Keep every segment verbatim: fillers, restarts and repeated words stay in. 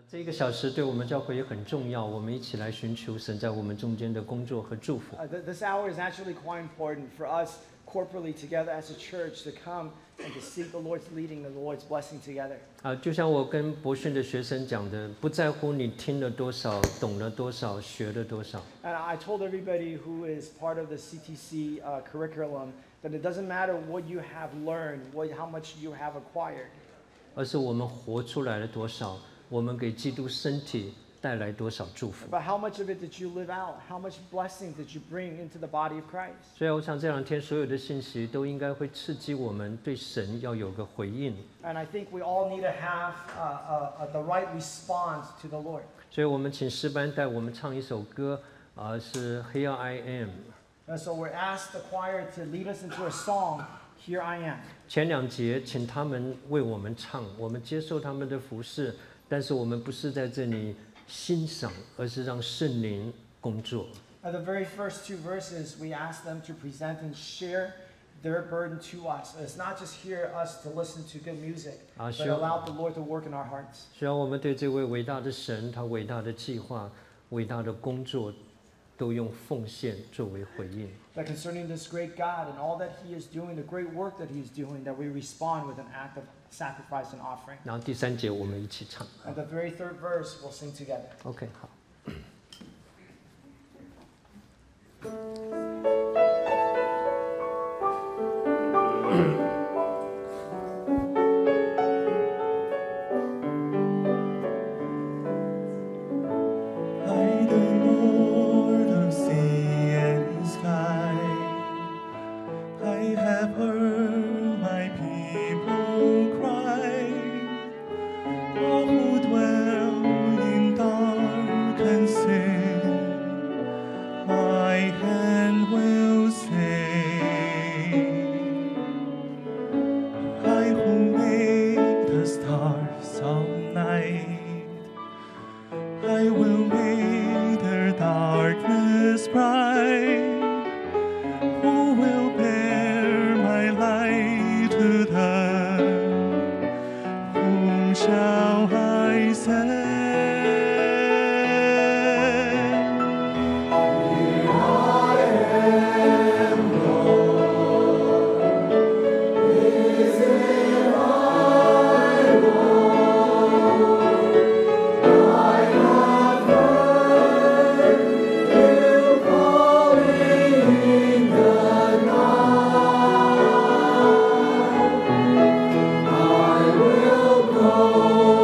这一个小时对我们教会也很重要，我们一起来寻求神在我们中间的工作和祝福。 Uh, th- this hour is actually quite important for us corporately together as a church to come and to seek the Lord's leading, the Lord's blessing together. 啊，就像我跟博训的学生讲的，不在乎你听了多少、懂了多少、学了多少。 And I told everybody who is part of the C T C uh, curriculum that it doesn't matter what you have learned, what, how much you have acquired. 而是我们活出来了多少，我们给基督身体带来多少祝福。 But how much of it did you live out? How much blessing did you bring into the body of Christ? 所以我想这两天所有的信息都应该会刺激我们对神要有个回应。 And I think we all need to have uh, uh, the right response to the Lord. 所以我们请诗班带我们唱一首歌，啊，是 Here I Am。 And so we're asked the choir to lead us into a song, Here I Am. 前两节请他们为我们唱，我们接受他们的服侍，但是我们不是在这里欣赏，而是让圣灵工作。 At the very first two verses, we ask them to present and share their burden to us. It's not just hear us to listen to good music, Ah, but sure. allow the Lord to work in our hearts. 虽然我们对这位伟大的神，他伟大的计划、伟大的工作，都用奉献作为回应。 That concerning this great God and all that He is doing, the great work that He is doing, that we respond with an act of sacrifice and offering. 然后第三节我们一起唱。 At the very third verse, we'll sing together. OK， 好。 By the Lord of sea and sky, I have heard my people cry. All who dwell in dark and sin, my hand will save. I who made the stars of night, I will make their darkness bright. Who will bear my light to them? Whom shall I send? Here I am, Lord. Is it I, Lord? I have heard you calling in the night. I will go.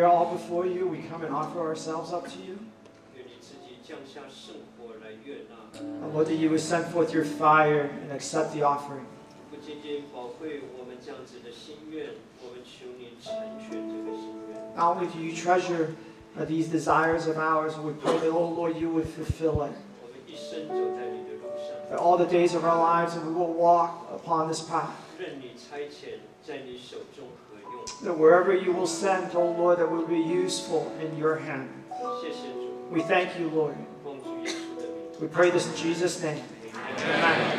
are all before you. We come and offer ourselves up to you. 愿你自己降下圣火来悦纳， And Lord, that you would send forth your fire and accept the offering. 不仅仅宝贵我们这样子的心愿，我们求你成全这个心愿。 Not only do you treasure uh, these desires of ours, we pray that, oh Lord, you would fulfill it. 我们一生走在你的路上， That all the days of our lives, and we will walk upon this path. 任你差遣，在你手中合用。 That wherever you will send, oh Lord, that we will be useful in your hand. 谢谢主， We thank you, Lord. 奉主耶稣的名。 We pray this in Jesus' name. Amen.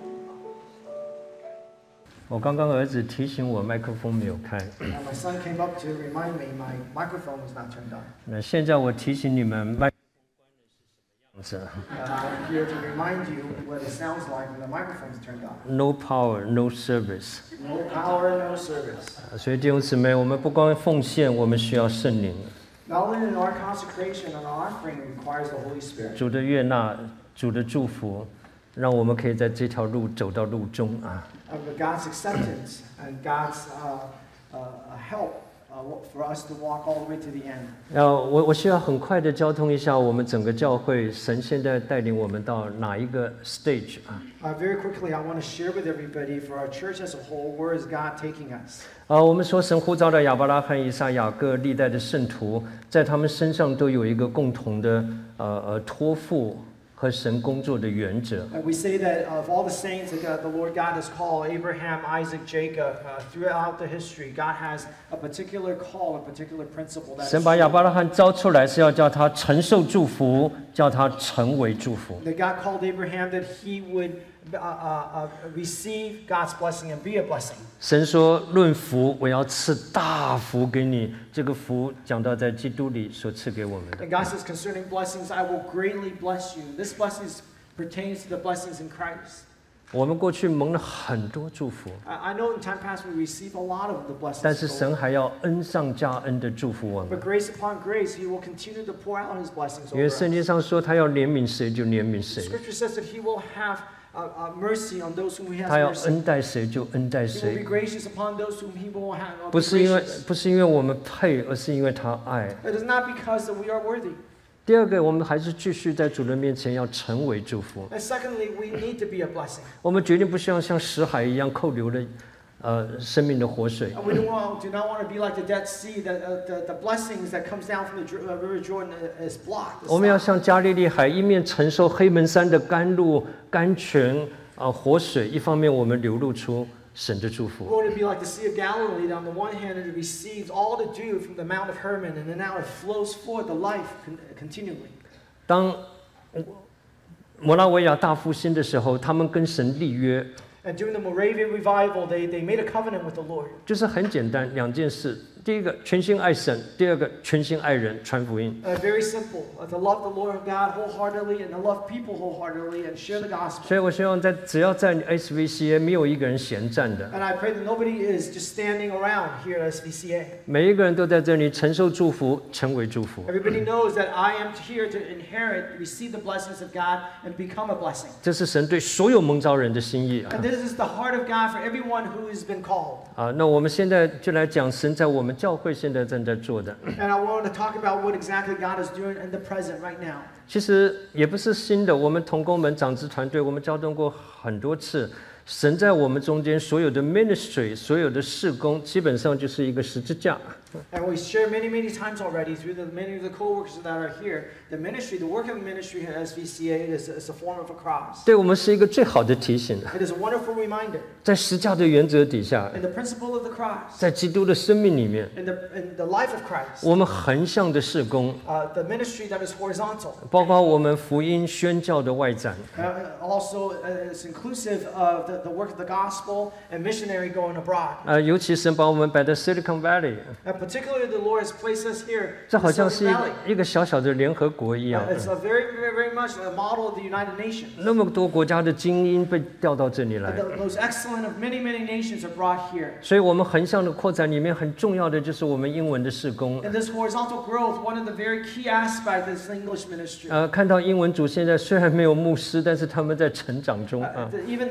我刚刚儿子提醒我麦克风没有开， And my son came up to remind me my microphone was not turned on. 那现在我提醒你们麦克风关了是什么样子 And I'm here to remind you what it sounds like when the microphone is turned on. ？No power, no service。 No power, no service. 所以弟兄姊妹，我们不光奉献，我们需要圣灵。 Not only in our consecration and our offering requires the Holy Spirit. 主的悦纳，主的祝福，让我们可以在这条路走到路中啊。 Uh, but God's acceptance and God's uh, uh, help uh, for us to walk all the way to the end. 然后我我需要很快的交通一下我们整个教会，神现在带领我们到哪一个 stage 啊？ Uh, very quickly, I want to share with everybody for our church as a whole, where is God taking us? 啊，我们说神呼召的亚伯拉罕、以撒、雅各历代的圣徒，在他们身上都有一个共同的呃呃托付和神工作的原则。 And we say that of all the saints that God, the Lord God has called, Abraham, Isaac, Jacob, uh, throughout the history, God has a particular call, a particular principle that 神把亚伯拉罕招出来，是要叫他承受祝福，叫他成为祝福。 that God called Abraham that he would uh, uh, uh, receive God's blessing and be a blessing. 神说：“论福，我要赐大福给你。”这个福讲到在基督里所赐给我们的 And。God says concerning blessings, I will greatly bless you. This blessing pertains to the blessings in Christ. 我们过去蒙了很多祝福， I, I know in time past we receive a lot of the blessings. 但是 of the 神 Lord. 还要恩上加恩的祝福我们 But。grace upon grace, He will continue to pour out His blessings 因为 over 圣 us. 经上说，他要怜悯谁就怜悯谁， Scripture says that He will have uh, uh, mercy on those whom He has 他要 mercy. 恩待谁就恩待 He will be 谁， gracious upon those whom He will have. uh, 不 be 是因为 gracious. 不是因为我们配，而是因为他爱。 It is not because that we are worthy. 第二个，我们还是继续在主人面前要成为祝福。 And secondly, we need to be a blessing. 我们决定不希望像死海一样扣留了，呃，生命的活水。 And we don't want, do not want to be like the Dead Sea, that uh, the, the blessings that comes down from the Jor- uh, River Jordan uh, is blocked. is 我们要 stopped. 像加利利海，一面承受黑门山的甘露、甘泉啊、活水，一方面我们流露出神的祝 We're 福。 going to be like the Sea of Galilee. That on the one hand, it receives all the dew from the Mount of Hermon, and then now it flows forth the life con- continually. 当摩拉维亚大复兴的时候，他们跟神立约， And during the Moravian revival, they, they made a covenant with the Lord. 就是很简单两件事：第一个全心爱神，第二个全心爱人，传福音。 Uh, very simple. Uh, to love the Lord God wholeheartedly and to love people wholeheartedly and share the gospel. 所以我希望在只要在 S V C A 没有一个人闲站的， And I pray that nobody is just standing around here at S V C A. 每一个人都在这里承受祝福，成为祝福。 Everybody knows that I am here to inherit, receive the blessings of God, and become a blessing. 这是神对所有蒙召人的心意啊！ And this is the heart of God for everyone who has been called. 啊，那我们现在就来讲神在我们教会现在正在做的。 And I want to talk about what exactly God is doing in the present right now. 其实也不是新的，我们同工们、长子团队，我们交通过很多次。神在我们中间所有的 ministry， 所有的事工，基本上就是一个十字架。 And we share many, many times already through the many of the co-workers that are here. The ministry, the work of the ministry at S V C A is, is a form of a cross. 对我们是一个最好的提醒。 It is a wonderful reminder 在十架的原则底下， in the principle of the cross, 在基督的生命里面， in the, in the life of Christ, 我们横向的事工， uh, the ministry that is horizontal. 包括我们福音宣教的外展， Uh, also, uh, it's inclusive of the, the work of the gospel and missionary going abroad. 呃，尤其神把我们摆在 Silicon Valley， And particularly, the Lord has placed us here 这 in 好 the 像是 Silicon 一 Valley. 个一个小小的联合国一样 Uh,。it's a very, very, very much a model of the United Nations. 那么多国家的精英被调到这里 And 来， the, those excellent of many, many nations are brought here. 所以我们横向的扩展里面很重要的就是我们英文的事工。 In this horizontal growth, one of the very key aspects is English ministry. 呃，看到英文组现在虽然没有牧师，但是他们在成长中 Uh, 啊。 th- even though we are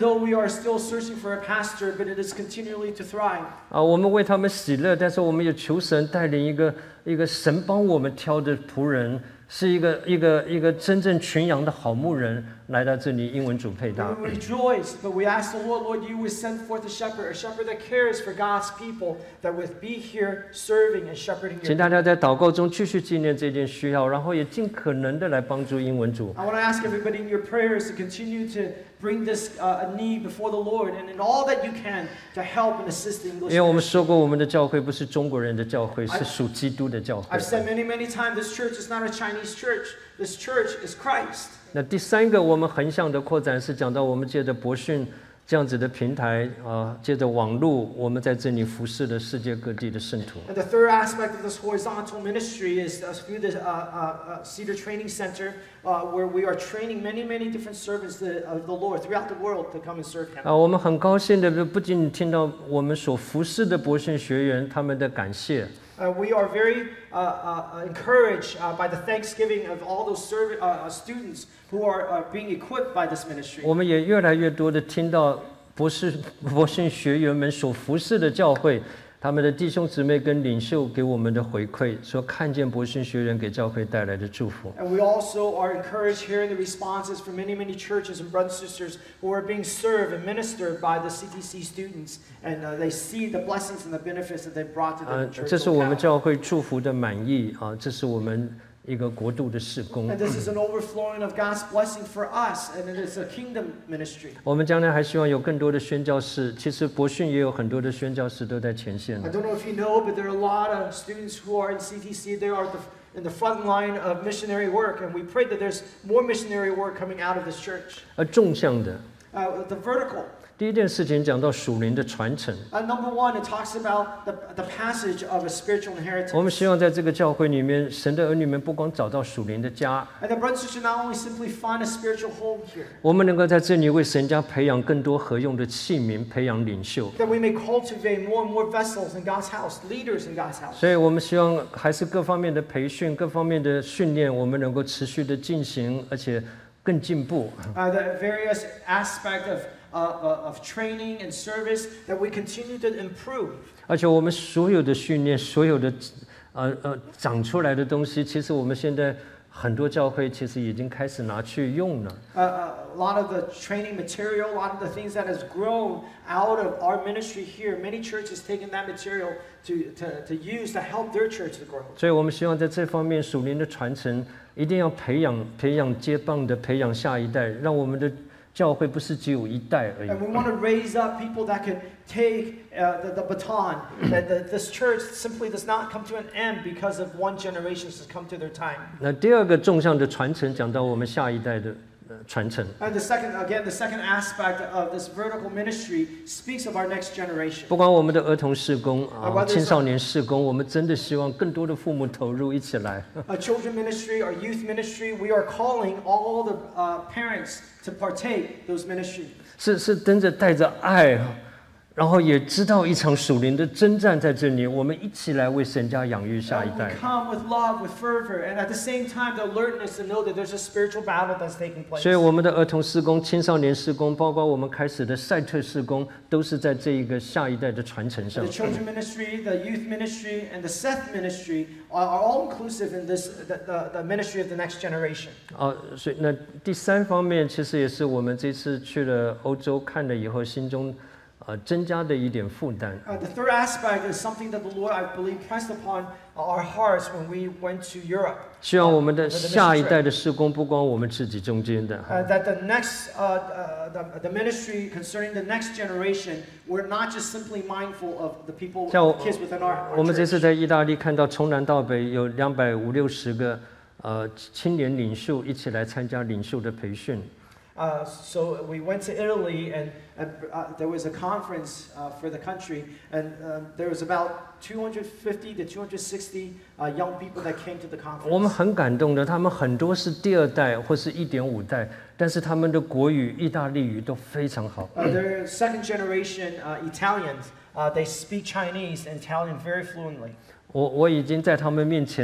still searching for a pastor, but it is continually to thrive. 啊，我们为他们喜乐，但是我们也求神带领一个一个神帮我们挑的仆人，是一个一个一个真正群羊的好牧人来到这里，英文主配搭。 We rejoice, but we ask the Lord, Lord, you would send forth a shepherd, a shepherd that cares for God's people, that would be here serving and shepherding your 请大家在祷告中继续纪念这件需要，然后也尽可能的来帮助英文组。 I want to ask everybody in your prayers to continue to bring this uh, a need before the Lord, and in all that you can to help and assist the 因 English 为我们 ministry. 说过，我们的教会不是中国人的教会，是属基督的教会 I've。said many, many times, this church is not a Chinese church. This church is Christ. 那第三个，我们横向的扩展是讲到我们借着博讯这样子的平台啊，借着网络，我们在这里服侍了世界各地的圣徒。 And the third aspect of this horizontal ministry is uh, through the uh, uh, uh, Cedar Training Center, uh, where we are training many, many different servants to, of the Lord throughout the world to come and serve Him. 啊，我们很高兴的，不仅听到我们所服侍的博讯学员他们的感谢。 Uh, we are very uh, uh, encouraged uh, by the thanksgiving of all those serv- uh, uh, students who are uh, being equipped by this ministry. 我们也越来越多的听到博士博士学员们所服侍的教会，他们的弟兄姊妹跟领袖给我们的回馈，说看见博士学员给教会带来的祝福。 And we also are encouraged hearing the responses from many, many churches and brothers and sisters who are being served and ministered by the C T C students, and uh, they see the blessings and the benefits that they've brought to 呃 the，church. 这是我们 locale. 教会祝福的满意啊，这是我们一个国度的事工。 And this is an overflowing of God's blessing for us, and it is a kingdom ministry. 我们将来还希望有更多的宣教士，其实博讯也有很多的宣教士都在前线 I。don't know if you know, but there are a lot of students who are in C T C. They are the, in the front line of missionary work, and we pray that there's more missionary work coming out of this church. 而纵向的， Uh, the vertical. 第一件事情讲到属灵的传承。 Uh, number one, it talks about the, the passage of a spiritual 我们 inheritance. 希望在这个教会里面，神的儿女们不光找到属灵的家， And the brothers and sisters not only simply find a spiritual home here, 我们能够在这里为神家培养更多合用的器皿，培养领袖。 that we may cultivate more and more vessels in God's house, leaders in God's house. 所以我们希望还是各方面的培训、各方面的训练，我们能够持续的进行，而且更进步。 Uh, the various aspect of, uh, uh, of training and service that we continue to improve. 而且我们所有的训练，所有的呃呃长出来的东西，其实我们现在很多教会其实已经开始拿去用了。 Uh, uh, a lot of the training material, a lot of the things that has grown out of our ministry here, many churches taken that material to, to, to use to help their church to grow. 所以我们希望在这方面属灵的传承，一定要培养培养接棒的，培养下一代，让我们的教会不是只有一代而已。 And we want to raise up people that can take uh, the, the baton, that the, this church simply does not come to an end because of one generation has come to their time. 那第二个纵向的传承，讲到我们下一代的呃传承。 And the second, again, the second aspect of this vertical ministry speaks of our next generation. 不管我们的儿童事工啊、 Whether it's 青少年事工，我们真的希望更多的父母投入一起来。 A children ministry, our youth ministry, we are calling all the uh, parents to partake those ministries. 是是跟着带着爱，然后也知道一场属灵的征战在这里，我们一起来为神家养育下一 And we 代。 come with love, with fervor, and at the same time, the alertness to know that there's a spiritual battle that's taking place. 所以我们的儿童事工、青少年事工，包括我们开始的赛特事工，都是在这一个下一代的传承上 The。children ministry, the youth ministry, and the Seth ministry are, are all inclusive in this, the, the, the ministry of the next generation. 啊，所以那第三方面，其实也是我们这次去了欧洲看了以后，心中呃增加的一点负担。 Uh, the third aspect is something that the Lord, I believe, pressed upon our hearts when we went to Europe. 希望我们的 For the 下一 mission 代 trip. 的事工，不光我们自己中间的， Uh, that the next, uh, uh, the, the ministry concerning the next generation, we're not just simply mindful of the people, 像我 kids within our, 我 our 们这次 church. 在意大利看到从南到北有两百五六十个呃青年领袖一起来参加领袖的培训。 Uh, so we went to Italy, and, and uh, there was a conference uh, for the country, and um, there was about two hundred fifty to two hundred sixty uh, young people that came to the 我们 conference. 很感动的，他们很多是第二代或是一点五代，但是他们的国语、意大利语都非常好。 Uh, they're second generation uh, Italians. Uh, they speak Chinese and Italian very fluently. 我我已经在他们面前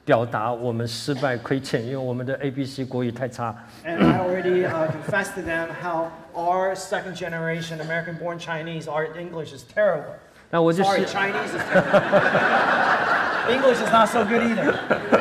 表达我们失败亏欠，因为我们的 A B C 国语太差。 And I already uh, confessed to them how our second generation American-born Chinese, our English is terrible. 那我就 Sorry, 是 Chinese is terrible. English is not so good either.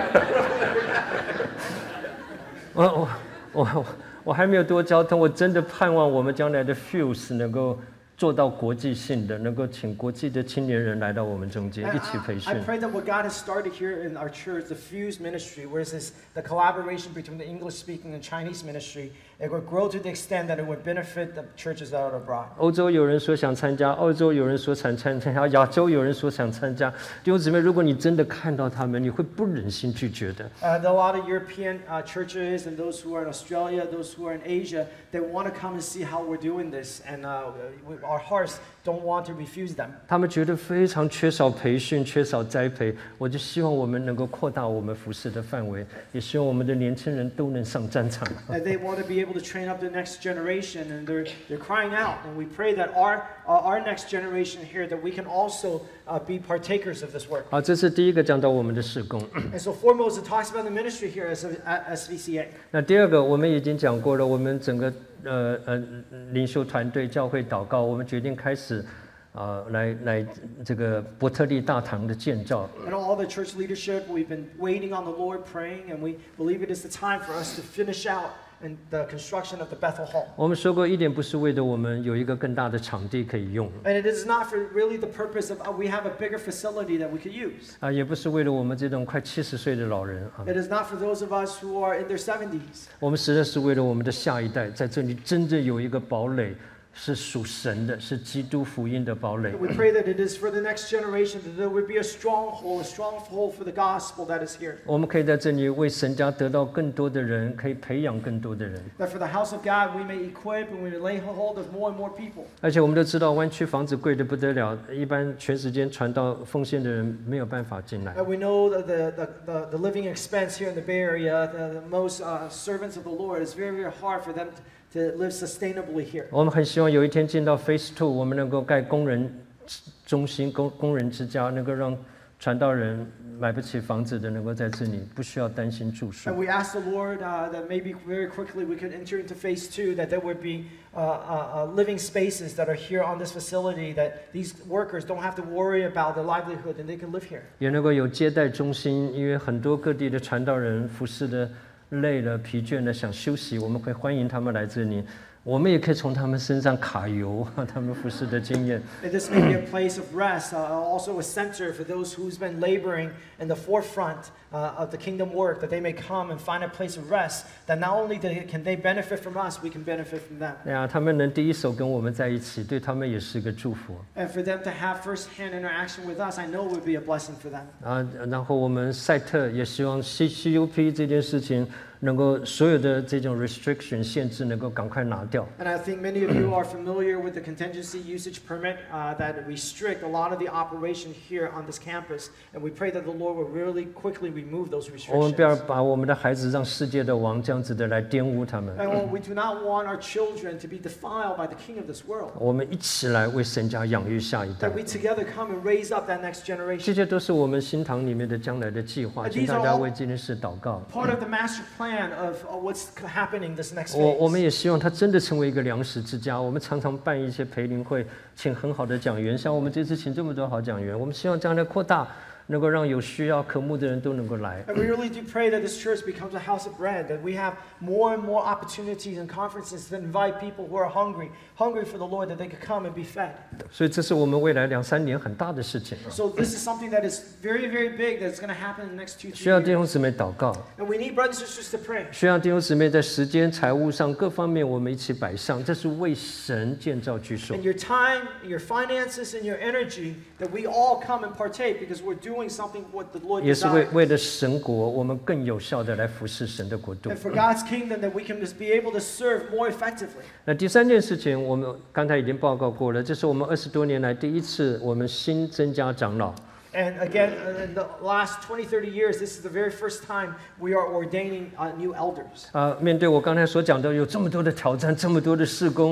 我我我我还没有多交通，我真的盼望我们将来的 Fuse 能够做到国际性的，能够请国际的青年人来到我们中间 And 一起培 I, 训 I。pray that what God has started here in our church, the Fuse ministry, where it's this, the collaboration between the English-speaking and Chinese ministry, it would grow to the extent that it would benefit the churches that are abroad. 欧洲有人说想参加，澳洲有人说想参加，亚洲有人说想参加。弟兄姊妹，如果你真的看到他们，你会不忍心拒绝的。 Uh, there are a lot of European uh, churches and those who are in Australia, those who are in Asia, they want to come and see how we're doing this, and uh, we, our hearts don't want to refuse them. 他们觉得非常缺少培训，缺少栽培。我就希望我们能够扩大我们服事的范围，也希望我们的年轻人都能上战场。 And they want to be able to train up the next generation, and they're, they're crying out. And we pray that our, uh, our next generation here, that we can also uh, be partakers of this work. 好，这是第一个讲到我们的事工。 And so foremost, it talks about the ministry here as a, at S V C A. 那第二个，我们已经讲过了，我们整个呃呃领袖团队教会祷告，我们决定开始啊、呃、来来这个伯特利大堂的建造。 And all the church leadership, we've been waiting on the Lord, praying, and we believe it is the time for us to finish out in the construction of the Bethel Hall. 我们说过，一点不是为了我们有一个更大的场地可以用， And it is not for really the purpose of uh, we have a bigger facility that we could use. 啊、也不是为了我们这种快七十岁的老人啊， It is not for those of us who are in their seventies. 我们实在是为了我们的下一代，在这里真正有一个堡垒，是属神的，是基督福音的堡垒。 We pray that it is for the next generation, that there would be a stronghold, a stronghold for the gospel that is here. 我们可以在这里为神家得到更多的人，可以培养更多的人。 That for the house of God, we may equip and we may lay hold of more and more people. 而且我们都知道，湾区房子贵得不得了，一般全时间传道奉献的人没有办法进来。 And we know that the, the, the, the living expense here in the Bay Area, the, the most uh, servants of the Lord, it's very, very hard for them to live sustainably here. 我们很希望有一天进到 Phase Two，我们能够盖工人中心、工工人之家，能够让传道人买不起房子的能够在这里，不需要担心住宿 And。we ask the Lord uh, that maybe very quickly we could enter into phase two, that there would be uh, uh, uh, living spaces that are here on this facility, that these workers don't have to worry about their livelihood and they can live here. 也能够有接待中心，因为很多各地的传道人服侍的累了、疲倦了，想休息，我们会欢迎他们来这里。我们也可以从他们身上卡油，他们服侍的经验。 And this may be a place of rest, uh, also a center for those who's been laboring in the forefront uh, of the kingdom work, that they may come and find a place of rest, that not only they, can they benefit from us, we can benefit from them. 对啊，他们能第一手跟我们在一起，对他们也是个祝福 And for them to have first-hand interaction with us, I know would be a blessing for them. 啊。然后我们赛特也希望 C C U P 这件事情能够所有的这种 restriction 限制能够赶快拿掉。 And I think many of you are familiar with the contingency usage permit uh, that restrict a lot of the operation here on this campus. And we pray that the Lord will really quickly remove those 我们不要 restrictions. 把我们的孩子让世界的王这样子的来玷污他们。 And we do not want our children to be defiled by the king of this world. 我们一起来为神家养育下一代 That。we together come and raise up that next 这 generation. 些都是我们新堂里面的将来的计划， And 请 these 大 are 家 all 为这件事祷告。 part of the master plan of uh, what's happening this next 我我们 phase. 也希望它真的成为一个粮食之家。我们常常办一些培灵会，请很好的讲员，像我们这次请这么多好讲员，我们希望将来扩大，能够让有需要、渴慕的人都能够来。 And we really do pray that this church becomes a house of bread, that we have more and more opportunities and conferences to invite people who are hungry, hungry for the Lord, that they could come and be fed. 所以这是我们未来两三年很大的事情， So this is something that is very, very big that's going to happen in the next two, 需要 three 弟 years. 兄姊妹祷告， And we need brothers and sisters to pray. 需要弟兄姊妹在时间、财务上各方面我们一起摆上，这是为神建造居所 And。your time, your finances, and your energy, that we all come and partake because we're doing something what the Lord 也是为 desires. 为了神国，我们更有效的来服侍神的国度 And。for God's kingdom, that we can just be able to serve more effectively. 那第三件事情，我们刚才已经报告过了，这是我们二十多年来第一次，我们新增加长老。 And again, in the last twenty, thirty years, this is the very first time we are ordaining uh, new elders. 啊，面对我刚才所讲的有这么多的挑战，这么多的事工，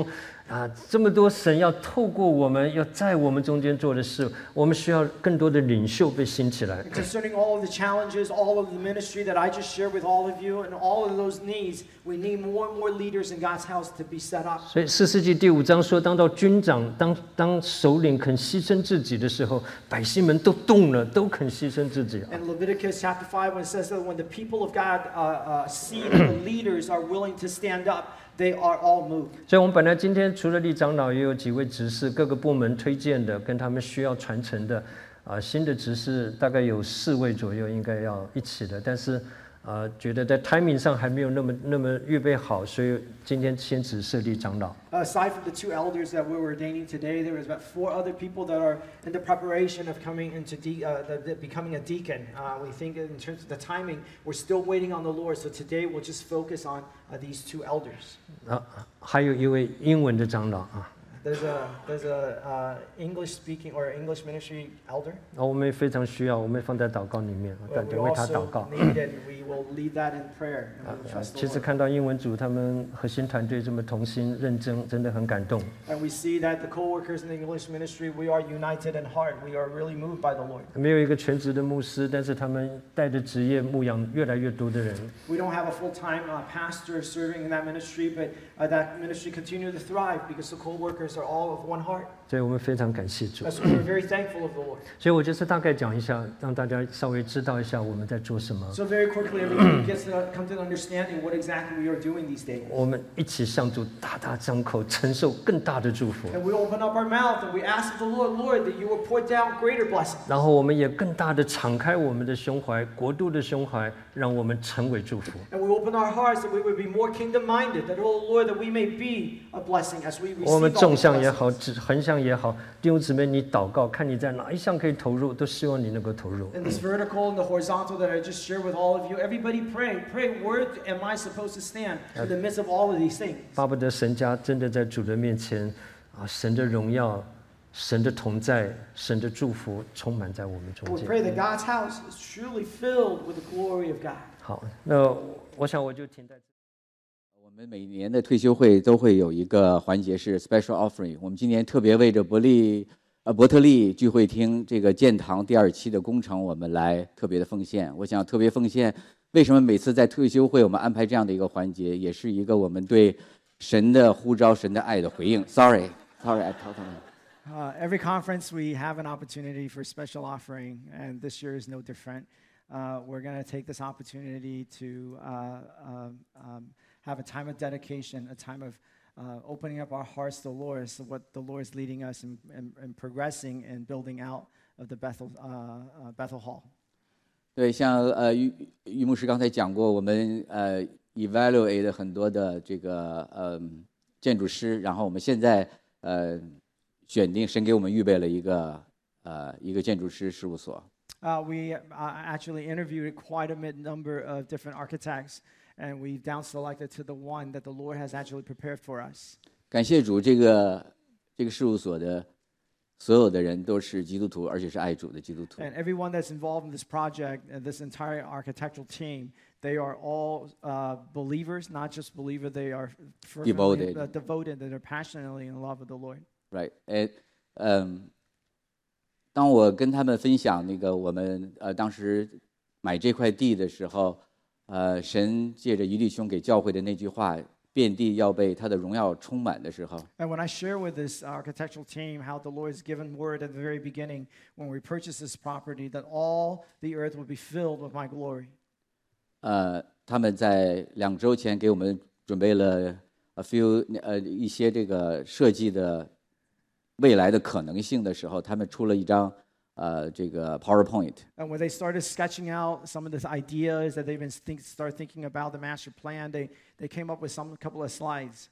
啊，这么多神要透过我们，要在我们中间做的事，我们需要更多的领袖被兴起来。 Concerning all of the challenges, all of the ministry that I just shared with all of you, and all of those needs, we need more and more leaders in God's house to be set up. 所以四世纪第五章说，当到军长、当当首领肯牺牲自己的时候，百姓们都动了，都肯牺牲自己。 In Leviticus chapter five, when it says that when the people of God uh, uh, see that the leaders are willing to stand up, they are all moved. 所以，我们本来今天除了立长老，也有几位执事，各个部门推荐的，跟他们需要传承的，啊，新的执事大概有四位左右，应该要一起的，但是。 啊，觉得在 timing 上还没有那么那么预备好，所以今天先只设立长老。 Aside from the two elders that we were ordaining today, there was about four other people that are in the preparation of coming into de- uh, the, the, becoming a deacon. Uh, we think in terms of the timing, we're still waiting on the Lord. So today we'll just focus on uh, these two elders. 啊，还有一位英文的长老啊。 There's a there's a uh, English speaking or English ministry elder. 啊，我们也非常需要，我们放在祷告里面， We 感觉为他祷 also 告。 need it. We will lead that in prayer. 啊 And we trust 其 the 实 Lord. 看到英文组他们核心团队这么同心认真，真的很感动。 And we see that the co-workers in the English ministry, we are united in heart. We are really moved by the Lord. 没有一个全职的牧师，但是他们带着职业牧养越来越多的人。 We don't have a full-time uh, pastor serving in that ministry, but uh, that ministry continues to thrive because the co-workers are all of one heart. 所以我们非常感谢主。 That's why we're very thankful of the Lord. 所以我就是大概讲一下，让大家稍微知道一下我们在做什么。 So very quickly, everybody gets to come to an understanding what exactly we are doing these days. 我们一起向主大大张口，承受更大的祝福。 And we open up our mouth and we ask of the Lord, Lord, that you will pour down greater blessings. 然后我们也更大的敞开我们的胸怀，国度的胸怀，让我们成为祝福。 And we open our hearts that we would be more kingdom-minded, that, oh Lord, that we may be a blessing as we 我 receive 们 all 纵 these 向也好， blessings. 直横向也好，弟兄姊妹，你祷告，看你在哪一项可以投入，都希望你能够投入。 In this vertical and the horizontal that I just shared with all of you, everybody pray. Pray, where am I supposed to stand in the midst of all of these things? 巴不得神家真的在主的面前，啊，神的荣耀、神的同在、神的祝福充满在我们中 We 间。 pray that God's house is truly filled with the glory of God. 好，那我想我就停在这。 我们每年的退休会都会有一个环节是 special offering。我们今年特别为着伯利呃伯特利聚会厅这个建堂第二期的工程，我们来特别的奉献。我想特别奉献，为什么每次在退休会我们安排这样的一个环节，也是一个我们对神的呼召、神的爱的回应。Sorry, sorry, I told him. Uh, every conference, we have an opportunity for special offering, and this year is no different. Uh, we're going to take this opportunity to uh, um, um, have a time of dedication, a time of uh, opening up our hearts to the Lord, so what the Lord is leading us and in, in, in progressing and building out of the Bethel, uh, uh, Bethel Hall. 对，像呃于于牧师刚才讲过，我们呃 evaluate 很多的这个呃建筑师，然后我们现在呃选定神给我们预备了一个呃一个建筑师事务所。 Uh, we uh, actually interviewed quite a number of different architects, and we've down selected to the one that the Lord has actually prepared for us. 感谢主，这个这个事务所的所有的人都是基督徒，而且是爱主的基督徒。 And everyone that's involved in this project, and this entire architectural team, they are all uh, believers, not just believers, they are fervently, Devoted. Uh, devoted, that are passionately in love with the Lord. Right， 哎，嗯，当我跟他们分享那个我们呃当时买这块地的时候，呃，神借着于弟兄给教会的那句话，遍地要被他的荣耀充满的时候， And when I share with this architectural team how the Lord has given word at the very beginning when we purchased this property that all the earth would be filled with my glory. 呃，他们在两周前给我们准备了 a few 呃一些这个设计的未来的可能性的时候，他们出了一张呃这个 PowerPoint。 And when they started sketching out some of the ideas that they've been think, start thinking about the master plan, they, they came up with some couple of slides.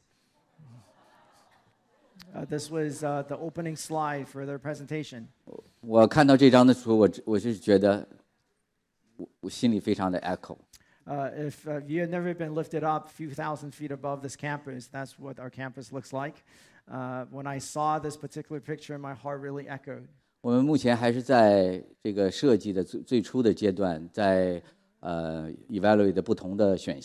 Uh, this was uh, the opening slide for their presentation. 我看到这张的时候，我我是觉得我我心里非常的 echo。 Uh, if uh, you have never been lifted up a few thousand feet above this campus, that's what our campus looks like. Uh, when I saw this particular picture, my heart really echoed. 我们目前还是在这个设计的最最初的阶段，在呃 evaluate 的不同的选项。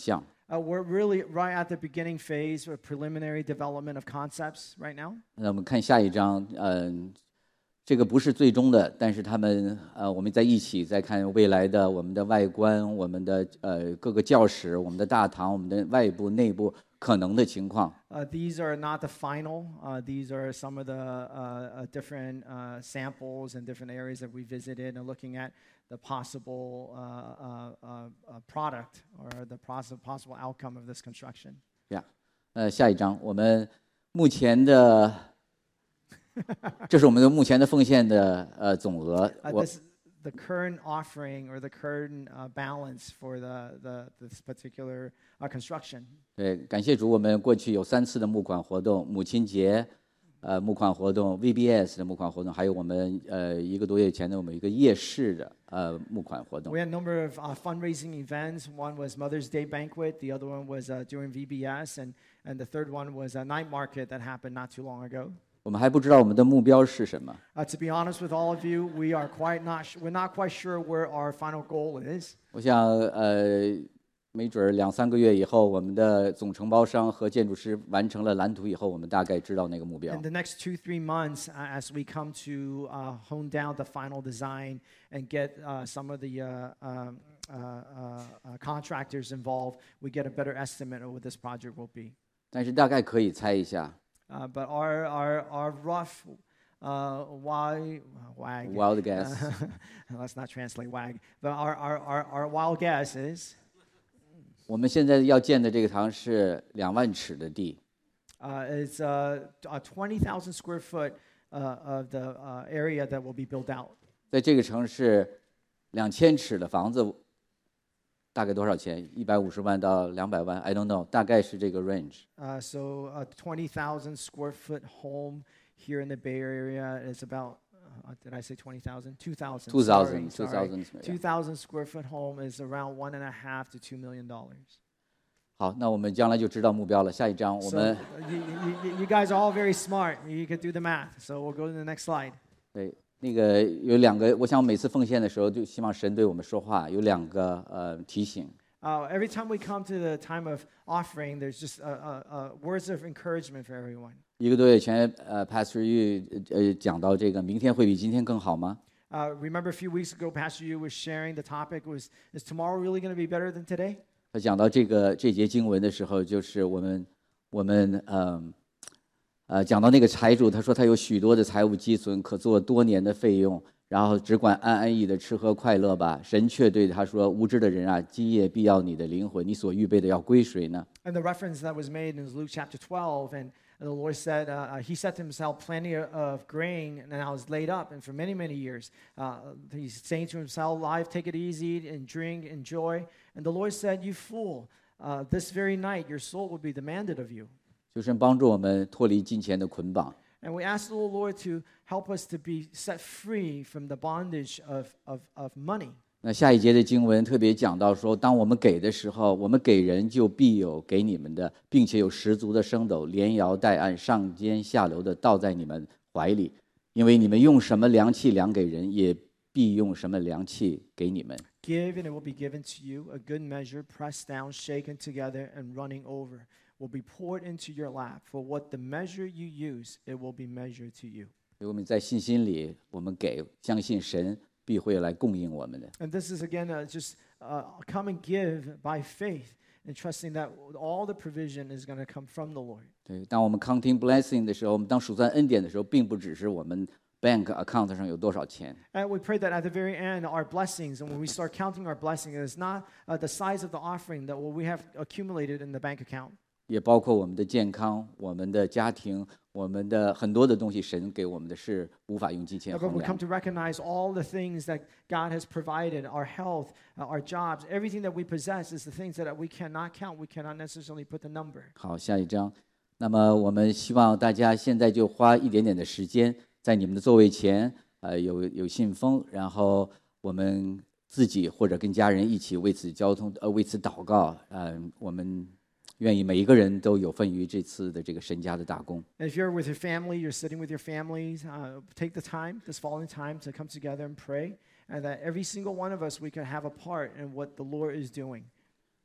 Uh, we're really right at the beginning phase of preliminary development of concepts right now. 那我们看下一章，嗯、这个不是最终的，但是他们呃，我们在一起在看未来的我们的外观、我们的呃各个教室、我们的大堂、我们的外部、内部可能的情况。 Uh, these are not the final. Uh, these are some of the uh, uh, different uh, samples and different areas that we visited and looking at the possible uh, uh, uh, uh, product or the poss- possible outcome of this construction. 呀，呃，下一章我们目前的，这是我们的目前的奉献的呃总额。 Uh, 我 this, the current offering or the current uh, balance for the, the this particular uh, construction. 对，感谢主，我们过去有三次的募款活动，母亲节，呃，募款活动 ，V B S 的募款活动，还有我们呃一个多月前的我们一个夜市的呃募款活动 We。had a number of uh, fundraising events. One was Mother's Day banquet. The other one was uh, during V B S, and and the third one was a night market that happened not too long ago. 我们还不知道我们的目标是什么， Uh, to be honest with all of you, we are quite not su- we're not quite sure where our final goal is. 我想呃，没准儿两三个月以后，我们的总承包商和建筑师完成了蓝图以后，我们大概知道那个目标 In。the next two three months, uh, as we come to uh, hone down the final design and get uh, some of the uh, um, uh, uh, uh, contractors involved, we get a better estimate of what this project will be. 但是大概可以猜一下 Uh, but our our our rough uh, wag wag ，wild guess， let's not translate wag, but our our our, our wild guess is 我们现在要建的这个堂是两万尺的地， uh, it's uh, a twenty thousand square foot uh, of the uh, area that will be built out. 在这个城市两千尺的房子大概多少钱？一百五十万到两百万 ，I don't know， 大概是这个 range。 Uh, so a twenty thousand square foot home here in the Bay Area is about, uh, did I say twenty thousand? two thousand. two Sorry, thousand，two sorry. thousand， two thousand square foot home is around one and a half to two million dollars. 好，那我们将来就知道目标了。下一章我 So 们 you, you, you guys are all very smart. You can do the math. So we'll go to the next slide. 对那个有两个，我想每次奉献的时候，就希望神对我们说话，有两个呃提醒。 Uh, every time we come to the time of offering, there's just uh, uh, uh, words of encouragement for everyone. 一个多月前，呃，Pastor Yu 呃讲到这个，明天会比今天更好吗？ Uh, remember a few weeks ago, Pastor Yu was sharing the topic was, is tomorrow really going to be better than today? 他讲到这个这节经文的时候，就是我们我们嗯呃讲到那个财主，他说他有许多的财务积存，可做多年的费用，然后只管安安逸逸的吃喝快乐吧。神却对他说：“无知的人啊，今夜必要你的灵魂，你所预备的要归谁呢？” And the reference that was made in Luke chapter twelve, and the Lord said, uh, uh, He set to Himself plenty of, of grain, and now is laid up, and for many, many years. Uh, he's saying to Himself, life, take it easy, and drink, enjoy. And the Lord said, you fool, uh, this very night your soul will be demanded of you. 求神帮助我们脱离金钱的捆绑。 And we ask the Lord to help us to be set free from the bondage of, of, of money. 那下一节的经文特别讲到说，当我们给的时候，我们给人就必有给你们的，并且有十足的升斗，连摇带按，上尖下流的倒在你们怀里，因为你们用什么量器量给人，也必用什么量器给你们。 Give, and it will be given to you, a good measure, pressed down, shaken together, and running over, will be poured into your lap. For what the measure you use, it will be measured to you. 所以我们在信心里，我们给，相信神必会来供应我们的。 And this is again uh, just uh, come and give by faith and trusting that all the provision is going to come from the Lord. 对，当我们 counting blessing 的时候，我们当数算恩典的时候，并不只是我们 bank account 上有多少钱。 And we pray that at the very end, our blessings, and when we start counting our blessings, it's not uh, the size of the offering that what we have accumulated in the bank account. 也包括我们的健康、我们的家庭、我们的很多的东西，神给我们的是无法用金钱 But 衡 we 量 come。to recognize all the things that God has provided, our health, uh, our jobs, everything that we possess is the things that we cannot count. We cannot necessarily put the number. 好，下一章。那么我们希望大家现在就花一点点的时间，在你们的座位前，呃，有有信封，然后我们自己或者跟家人一起为此交通，呃，为此祷告。呃，我们愿意每一个人都有份于这次的这个神家的大功。 And if you're with your family, you're sitting with your families, uh, take the time, this following time, to come together and pray, and that every single one of us, we can have a part in what the Lord is doing.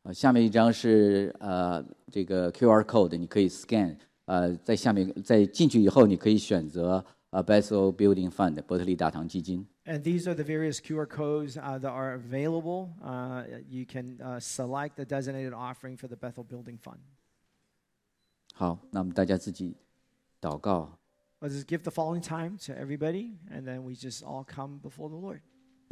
呃，下面一张是呃这个 Q R code， 你可以 scan， 呃，在下面在进去以后，你可以选择呃 Bethel Building Fund 伯特利大堂基金。 And these are the various Q R codes uh, that are available. Uh, you can uh, select the designated offering for the Bethel Building Fund. 好，那么大家自己祷告。 Let's just give the following time to everybody, and then we just all come before the Lord.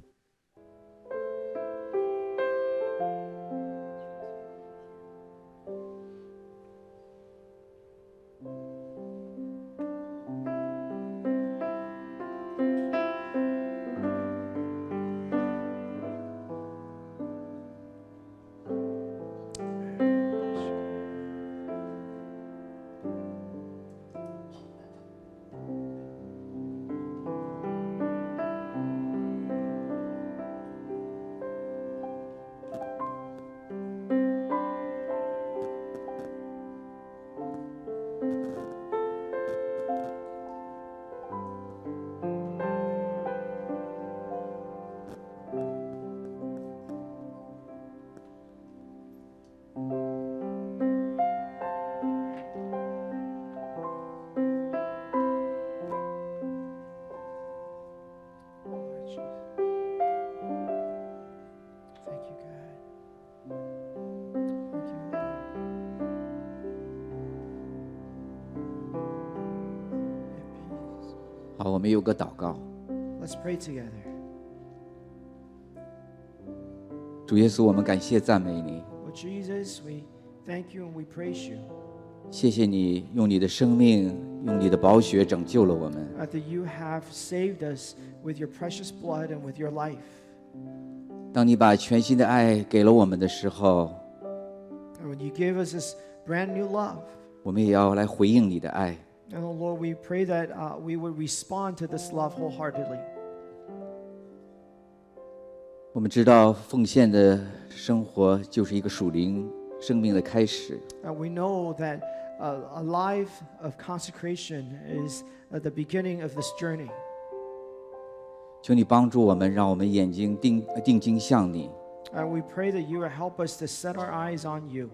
好，我们有个祷告。 Let's pray together. 主耶稣，我们感谢赞美你， Lord Jesus, we thank you and we praise you 谢谢你用你的生命，用你的宝血拯救了我们。 uh, that you have saved us with your precious blood and with your life. 当你把全新的爱给了我们的时候， And when you gave us this brand new love, 我们也要来回应你的爱。 and oh Lord, we pray that uh, we would respond to this love wholeheartedly. 我们知道奉献的生活就是一个属灵生命的开始。 And we know that uh, a life of consecration is uh, the beginning of this journey. 求你帮助我们，让我们眼睛定定睛向你。 And we pray that you will help us to set our eyes on you.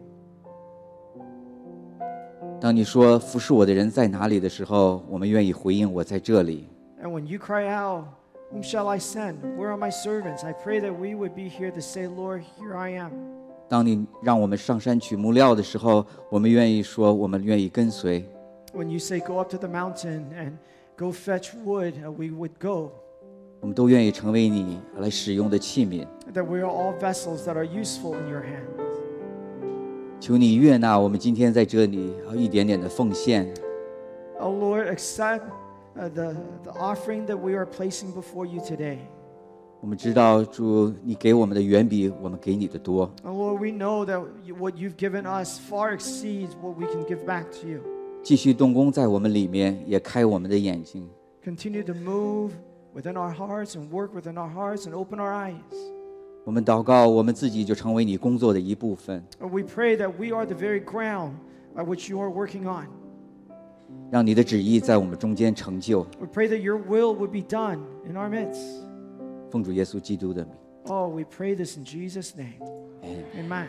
当你说服侍我的人在哪里的时候，我们愿意回应我在这里。 And when you cry out, whom shall I send? Where are my servants? I pray that we would be here to say, Lord, here I am. 当你让我们上山取木料的时候，我们愿意说，我们愿意跟随。 When you say, go up to the mountain and go fetch wood, uh, we would go. 我们都愿意成为你来使用的器皿。 That we are all vessels that are useful in your hands. 求你悦纳我们今天在这里啊一点点的奉献。 Oh Lord, accept uh, the, the offering that we are placing before you today. 我们知道主，你给我们的远比我们给你的多。 And Lord, we know that you, what you've given us far exceeds what we can give back to you. 继续动工在我们里面，也开我们的眼睛。 Continue to move within our hearts and work within our hearts and open our eyes. 我们祷告，我们自己就成为你工作的一部分， And we pray that we are the very ground by which you are working on. 让你的旨意在我们中间成就。 We pray that your will would be done in our midst. 奉主耶稣基督的名。 Oh, we pray this in Jesus' name. Amen.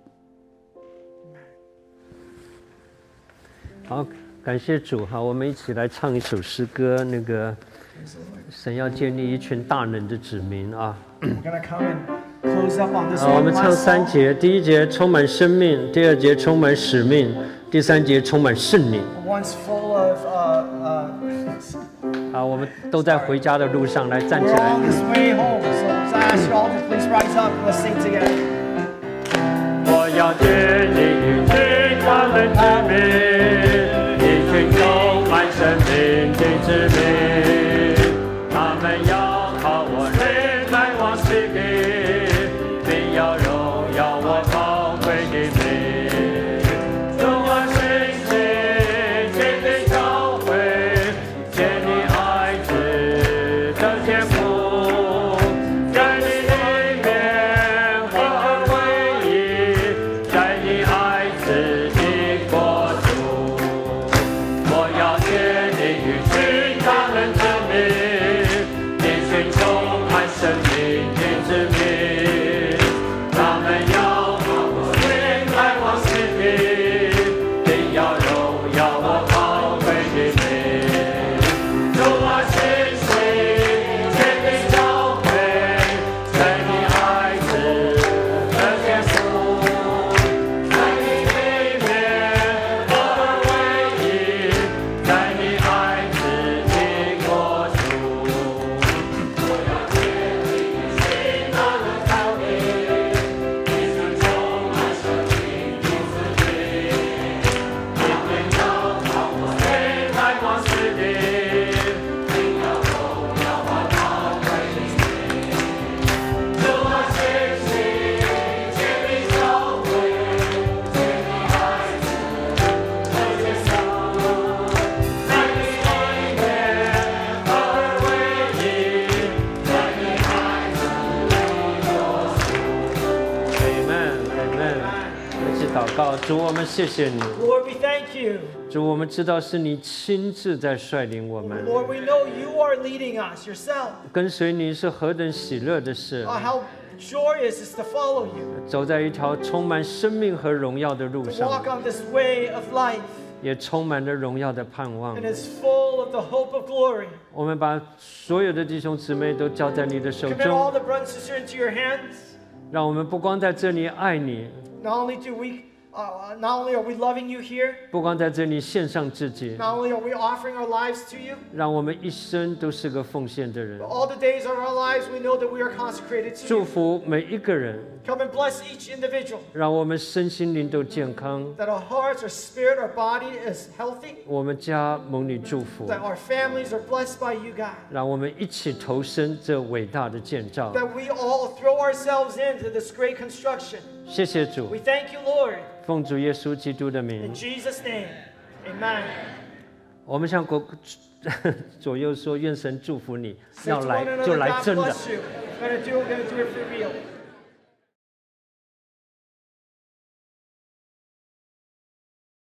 好，感谢主哈，我们一起来唱一首诗歌，那个神要建立一群大能的子民啊。 We're going to come and close up on this 好，我 one 们唱 last 三 song. 节，第一节充满生命，第二节充满使命，第三节充满圣灵。 One's full of, uh, uh, 啊，我们都在回家的路上，来站起 we're 来 on。this way home. So I ask you all to please rise up and let's sing together. 我要建立一群大能之民，一群充满生命的子民，他们要靠我人来往世界，并要荣耀我宝贵的名。主啊，圣洁建立教会，建立爱子的天赋，在你里面我很唯一，在你爱子的国度，我要建立一群大能主，我们谢谢你。 Lord, we thank you. 主，我们知道是你亲自在率领我们， Lord, we know you are leading us yourself. 跟随你是何等喜乐的事。 Uh, how joyous is to follow you, 走在一条充满生命和荣耀的路 to 上， walk on this way of life, 也充满了荣耀的盼望 and。is full of the hope of glory. 我们把所有的弟兄姊妹都交在你的手 Commit all 中， the brothers and sisters into your hands. 让我们不光在这里爱你， Not only do we, uh, not only are we loving you here, 不光在这里献上自己， not only are we offering our lives to you, 让我们一生都是个奉献的人 but。all the days of our lives we know that we are consecrated to 祝 you. 福每一个人， Come and bless each individual, 让我们身心灵都健康， that our hearts, our spirit, our body is healthy, 我们家蒙你祝福， that our families are blessed by you, God, 让我们一起投身这伟大的建造。 that we all throw ourselves into this great construction. 谢谢主， We thank you, Lord. 奉主耶稣基督的 In 名， Jesus' name, amen. 我们向国左右说，愿神祝福你， Say 要 to 来 one 就 another, 来 God 真的。 bless you. Gonna do, gonna do it for real.